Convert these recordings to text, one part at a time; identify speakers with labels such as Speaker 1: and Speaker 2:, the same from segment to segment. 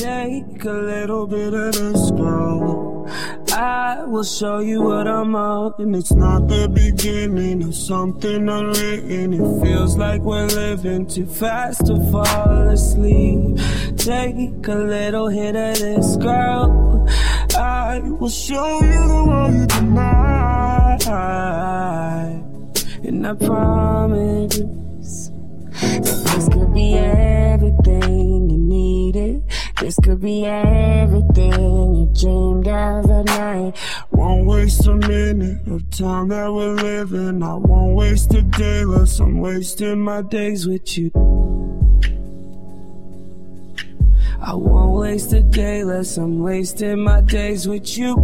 Speaker 1: Take a little bit of this, girl. I will show you what I'm on. And it's not the beginning of something unwritten. It feels like we're living too fast to fall asleep. Take a little hit of this, girl. I will show you the world tonight. And I promise that this could be everything you needed. This could be everything you dreamed of at night. Won't waste a minute of time that we're living. I won't waste a day less. I'm wasting my days with you. I won't waste a day less. I'm wasting my days with you.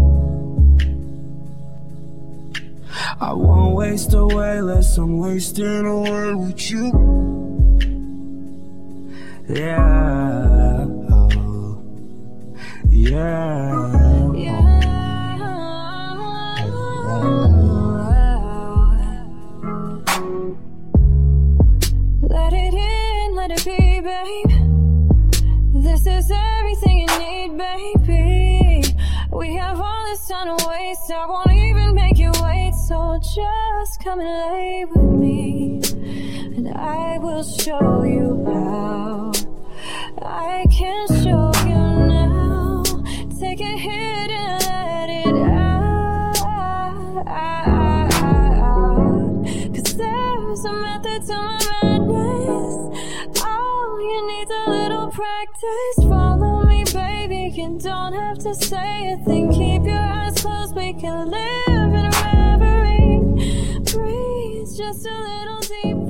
Speaker 1: I won't waste away less. I'm wasting away with you. Yeah. Yeah.
Speaker 2: Let it in, let it be, babe. This is everything you need, baby. We have all this time to waste. I won't even make you wait. So just come and lay with me, and I will show you how. I can show you now. Take a hit and let it out. 'Cause there's a method to my madness. All you need's a little practice. Follow me, baby. You don't have to say a thing. Keep your eyes closed. We can live in a reverie. Breathe just a little deeper.